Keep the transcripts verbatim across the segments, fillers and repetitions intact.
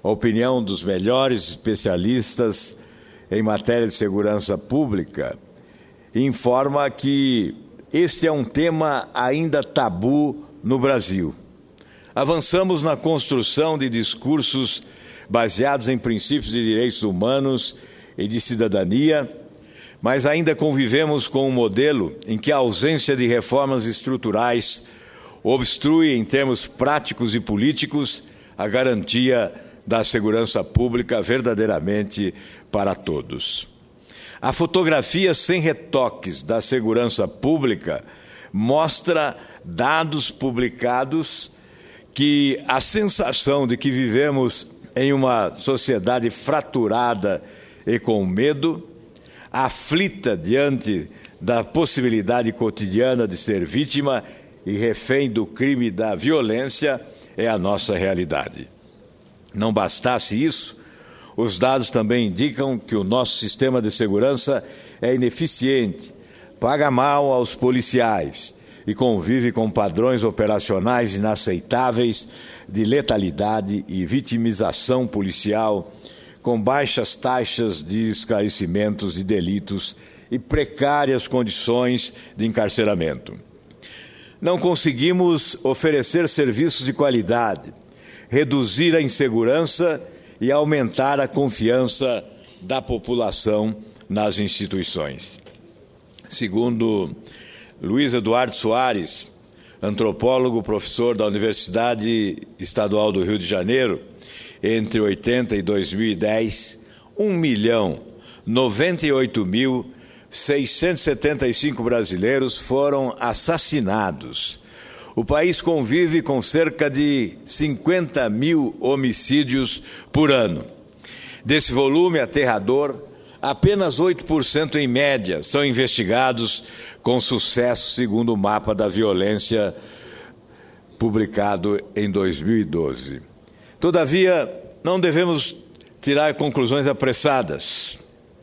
A opinião dos melhores especialistas em matéria de segurança pública informa que este é um tema ainda tabu no Brasil. Avançamos na construção de discursos baseados em princípios de direitos humanos e de cidadania, mas ainda convivemos com um modelo em que a ausência de reformas estruturais obstrui, em termos práticos e políticos, a garantia da segurança pública verdadeiramente para todos. A fotografia sem retoques da segurança pública mostra dados publicados que a sensação de que vivemos em uma sociedade fraturada e com medo, aflita diante da possibilidade cotidiana de ser vítima e refém do crime da violência, é a nossa realidade. Não bastasse isso, os dados também indicam que o nosso sistema de segurança é ineficiente, paga mal aos policiais e convive com padrões operacionais inaceitáveis de letalidade e vitimização policial, com baixas taxas de esclarecimentos de delitos e precárias condições de encarceramento. Não conseguimos oferecer serviços de qualidade, reduzir a insegurança e aumentar a confiança da população nas instituições. Segundo Luiz Eduardo Soares, antropólogo, professor da Universidade Estadual do Rio de Janeiro, entre oitenta e dois mil e dez, um milhão noventa e oito mil seiscentos e setenta e cinco brasileiros foram assassinados. O país convive com cerca de cinquenta mil homicídios por ano. Desse volume aterrador, apenas oito por cento em média são investigados com sucesso, segundo o mapa da violência publicado em dois mil e doze. Todavia, não devemos tirar conclusões apressadas.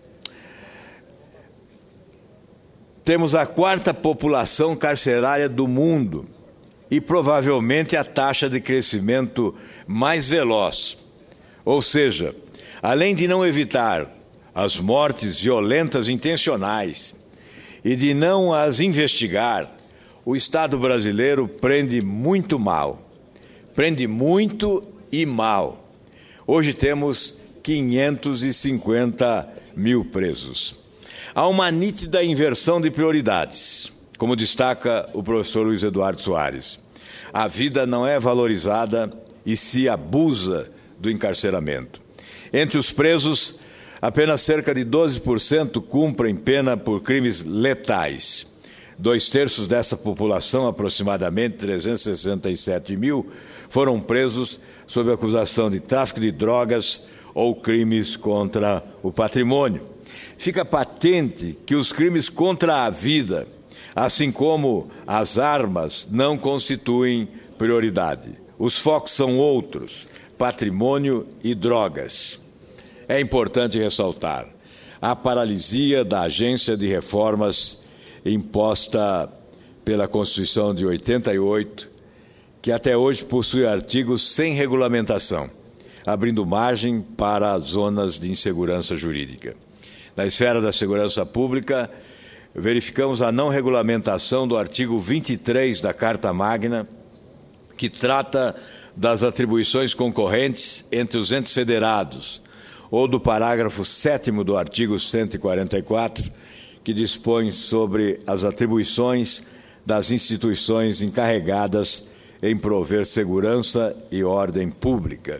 Temos a quarta população carcerária do mundo e provavelmente a taxa de crescimento mais veloz. Ou seja, além de não evitar as mortes violentas intencionais e de não as investigar, o Estado brasileiro prende muito mal. Prende muito e mal. Hoje temos quinhentos e cinquenta mil presos. Há uma nítida inversão de prioridades, como destaca o professor Luiz Eduardo Soares. A vida não é valorizada e se abusa do encarceramento. Entre os presos, apenas cerca de doze por cento cumprem pena por crimes letais. Dois terços dessa população, aproximadamente trezentos e sessenta e sete mil, foram presos sob acusação de tráfico de drogas ou crimes contra o patrimônio. Fica patente que os crimes contra a vida, assim como as armas, não constituem prioridade. Os focos são outros: patrimônio e drogas. É importante ressaltar a paralisia da Agência de Reformas imposta pela Constituição de oitenta e oito, que até hoje possui artigos sem regulamentação, abrindo margem para zonas de insegurança jurídica. Na esfera da segurança pública, verificamos a não regulamentação do artigo vinte e três da Carta Magna, que trata das atribuições concorrentes entre os entes federados, ou do parágrafo sétimo do artigo cento e quarenta e quatro, que dispõe sobre as atribuições das instituições encarregadas em prover segurança e ordem pública.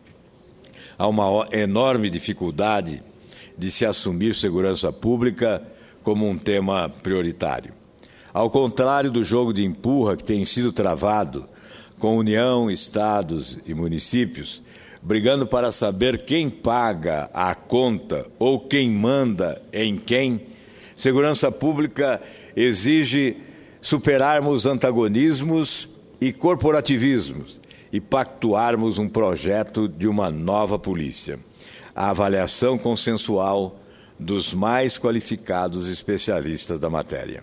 Há uma enorme dificuldade de se assumir segurança pública como um tema prioritário. Ao contrário do jogo de empurra que tem sido travado com União, Estados e municípios, brigando para saber quem paga a conta ou quem manda em quem, segurança pública exige superarmos antagonismos e corporativismos e pactuarmos um projeto de uma nova polícia. A avaliação consensual dos mais qualificados especialistas da matéria.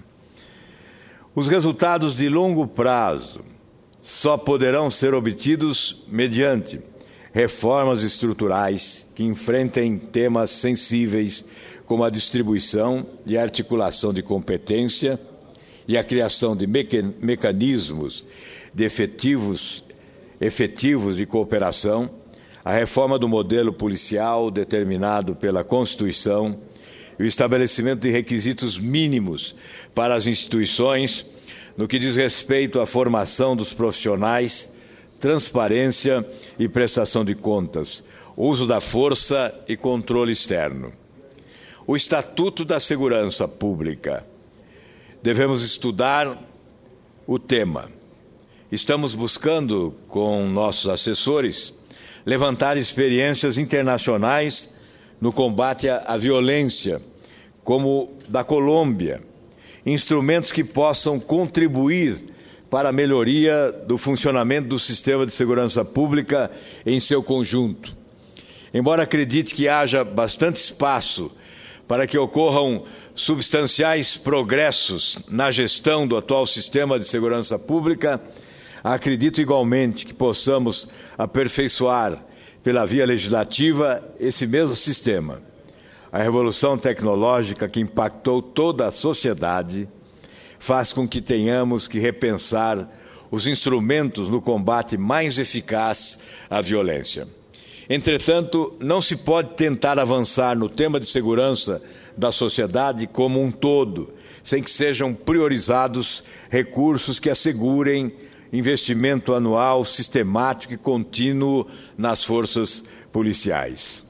Os resultados de longo prazo só poderão ser obtidos mediante reformas estruturais que enfrentem temas sensíveis como a distribuição e articulação de competência e a criação de meca- mecanismos de efetivos, efetivos de cooperação, a reforma do modelo policial determinado pela Constituição e o estabelecimento de requisitos mínimos para as instituições no que diz respeito à formação dos profissionais, transparência e prestação de contas, uso da força e controle externo. O Estatuto da Segurança Pública. Devemos estudar o tema. Estamos buscando, com nossos assessores, levantar experiências internacionais no combate à violência, como da Colômbia, instrumentos que possam contribuir para a melhoria do funcionamento do sistema de segurança pública em seu conjunto. Embora acredite que haja bastante espaço para que ocorram substanciais progressos na gestão do atual sistema de segurança pública, acredito igualmente que possamos aperfeiçoar, pela via legislativa, esse mesmo sistema. A revolução tecnológica que impactou toda a sociedade faz com que tenhamos que repensar os instrumentos no combate mais eficaz à violência. Entretanto, não se pode tentar avançar no tema de segurança da sociedade como um todo, sem que sejam priorizados recursos que assegurem investimento anual sistemático e contínuo nas forças policiais.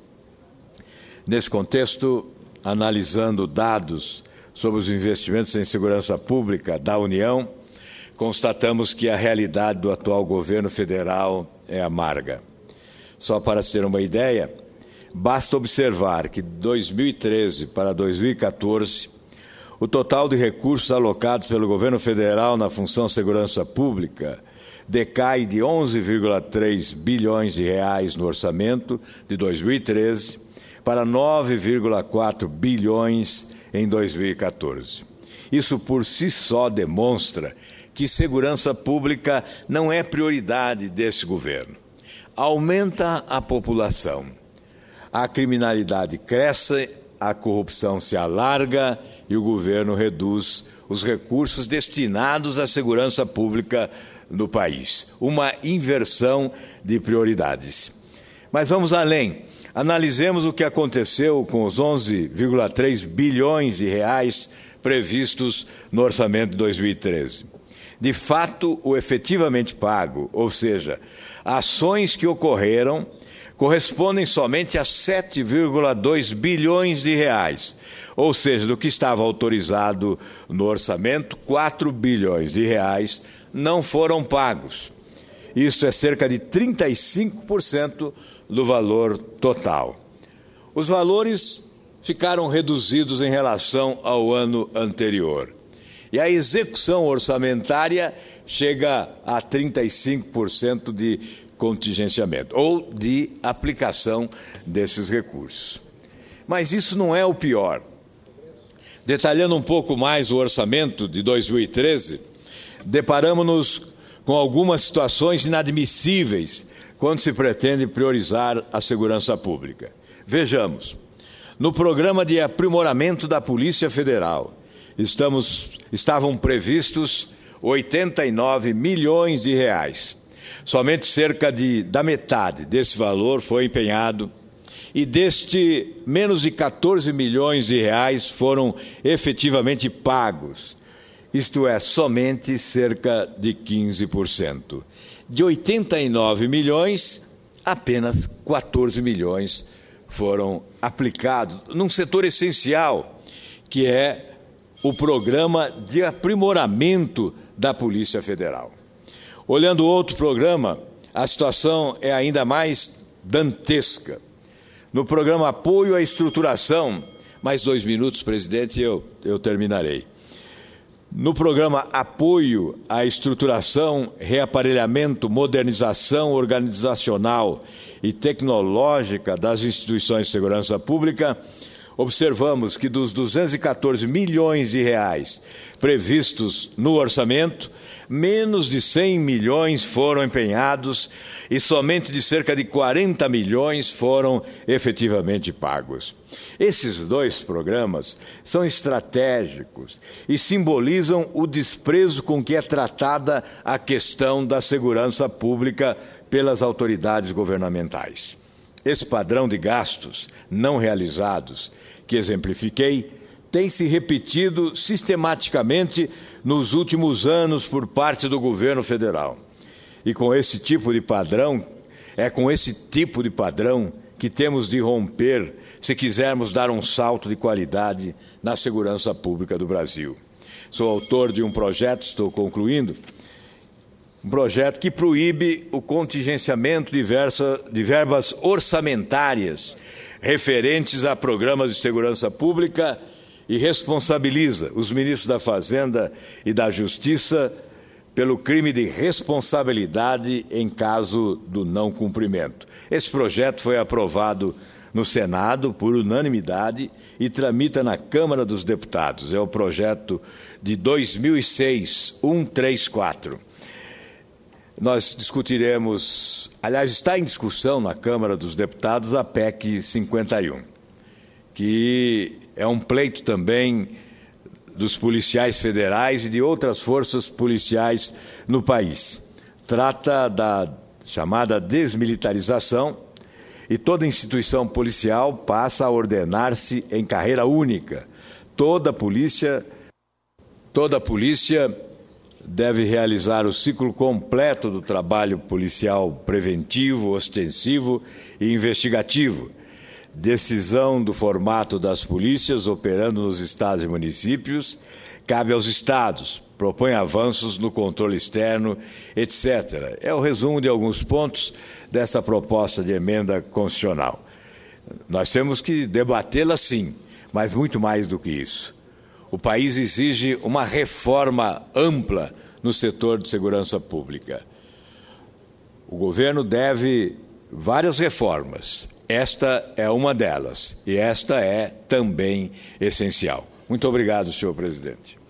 Nesse contexto, analisando dados sobre os investimentos em segurança pública da União, constatamos que a realidade do atual governo federal é amarga. Só para ter uma ideia, basta observar que de dois mil e treze para dois mil e quatorze, o total de recursos alocados pelo governo federal na função segurança pública decai de onze vírgula três bilhões de reais no orçamento de dois mil e treze para nove vírgula quatro bilhões em dois mil e quatorze. Isso por si só demonstra que segurança pública não é prioridade desse governo. Aumenta a população, a criminalidade cresce, a corrupção se alarga e o governo reduz os recursos destinados à segurança pública no país. Uma inversão de prioridades. Mas vamos além. Analisemos o que aconteceu com os onze vírgula três bilhões de reais previstos no orçamento de dois mil e treze. De fato, o efetivamente pago, ou seja, ações que ocorreram, correspondem somente a sete vírgula dois bilhões de reais, ou seja, do que estava autorizado no orçamento, quatro bilhões de reais não foram pagos. Isso é cerca de trinta e cinco por cento do valor total. Os valores ficaram reduzidos em relação ao ano anterior. E a execução orçamentária chega a trinta e cinco por cento de contingenciamento, ou de aplicação desses recursos. Mas isso não é o pior. Detalhando um pouco mais o orçamento de dois mil e treze, deparamos-nos com algumas situações inadmissíveis quando se pretende priorizar a segurança pública. Vejamos, no programa de aprimoramento da Polícia Federal, estamos, estavam previstos oitenta e nove milhões de reais. Somente cerca de, da metade desse valor foi empenhado e deste, menos de quatorze milhões de reais foram efetivamente pagos. Isto é, somente cerca de quinze por cento. De oitenta e nove milhões, apenas quatorze milhões foram aplicados num setor essencial, que é o programa de aprimoramento da Polícia Federal. Olhando outro programa, a situação é ainda mais dantesca. No programa Apoio à Estruturação, mais dois minutos, presidente, e eu, eu terminarei. No programa Apoio à Estruturação, Reaparelhamento, Modernização Organizacional e Tecnológica das Instituições de Segurança Pública, observamos que dos duzentos e quatorze milhões de reais previstos no orçamento, menos de cem milhões foram empenhados e somente de cerca de quarenta milhões foram efetivamente pagos. Esses dois programas são estratégicos e simbolizam o desprezo com que é tratada a questão da segurança pública pelas autoridades governamentais. Esse padrão de gastos não realizados, que exemplifiquei, tem se repetido sistematicamente nos últimos anos por parte do governo federal. E com esse tipo de padrão, é com esse tipo de padrão que temos de romper se quisermos dar um salto de qualidade na segurança pública do Brasil. Sou autor de um projeto, estou concluindo, um projeto que proíbe o contingenciamento de, versa, de verbas orçamentárias referentes a programas de segurança pública e responsabiliza os ministros da Fazenda e da Justiça pelo crime de responsabilidade em caso do não cumprimento. Esse projeto foi aprovado no Senado por unanimidade e tramita na Câmara dos Deputados. É o projeto de dois mil e seis, cento e trinta e quatro. Nós discutiremos, aliás, está em discussão na Câmara dos Deputados a P E C cinquenta e um, que é um pleito também dos policiais federais e de outras forças policiais no país. Trata da chamada desmilitarização e toda instituição policial passa a ordenar-se em carreira única. Toda polícia, toda polícia deve realizar o ciclo completo do trabalho policial preventivo, ostensivo e investigativo. Decisão do formato das polícias operando nos estados e municípios cabe aos estados, propõe avanços no controle externo, etcétera. É o resumo de alguns pontos dessa proposta de emenda constitucional. Nós temos que debatê-la sim, mas muito mais do que isso. O país exige uma reforma ampla no setor de segurança pública. O governo deve várias reformas. Esta é uma delas, e esta é também essencial. Muito obrigado, senhor presidente.